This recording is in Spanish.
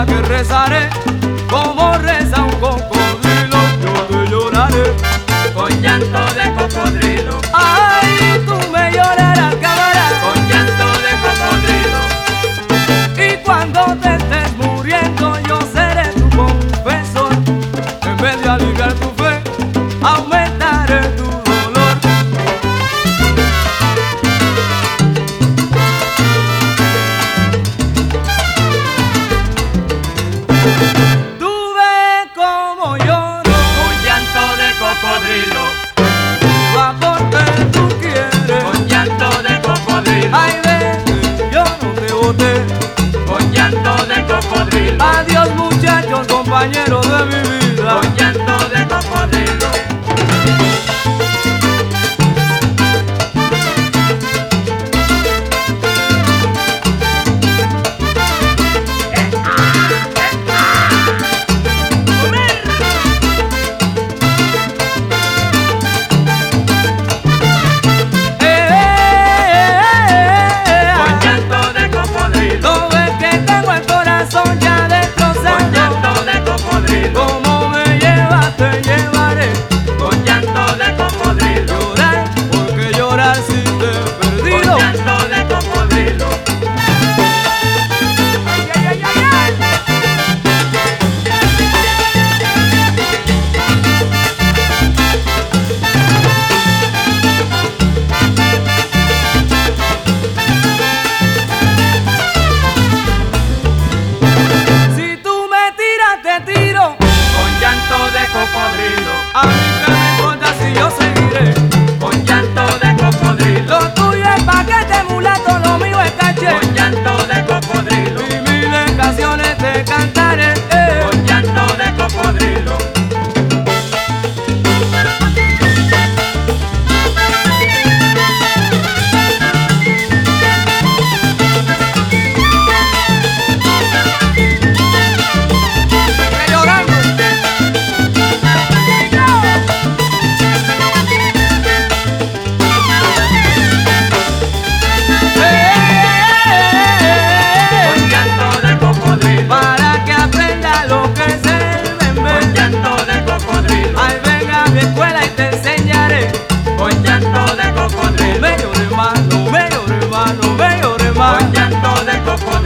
que rezaré como reza un cocodrilo. Yo te lloraré con llanto de cocodrilo, ay, tú me llorarás, camarada, con llanto de cocodrilo. y cuando te estés muriendo yo seré tu confesor. En vez de aliviar tu fe, aumentaré tu dolor. Tú ves como lloro, Con llanto de cocodrilo, va porque tú quieres. con llanto de cocodrilo, Ay, ven, yo no te boté. con llanto de cocodrilo, Adiós muchachos, compañeros de mi vida. con llanto de cocodrilo. Con llanto de cocodrilo, No ves que tengo el corazón ya con destrozado. llanto de cocodrilo, Como me llevas te llevaré. con llanto de cocodrilo, Llorar, porque llorar si te he con perdido. llanto de cocodrilo. Si tú me tiras te tiro. Con llanto de cocodrilo, A mí que me importa si yo seguiré. con llanto de cocodrilo, Lo tuyo es paquete mulato, lo mío es caché. con llanto de cocodrilo, Y mil canciones te cantaré. con llanto de cocodrilo. Sigue llorando. Con llanto de cocodrilo, Para que aprenda lo que es el con bembé. llanto de cocodrilo, Ay, venga a mi escuela y te enseñaré. con llanto de cocodrilo, Me lloré más, no me lloré más, no me lloré más. con llanto de cocodrilo.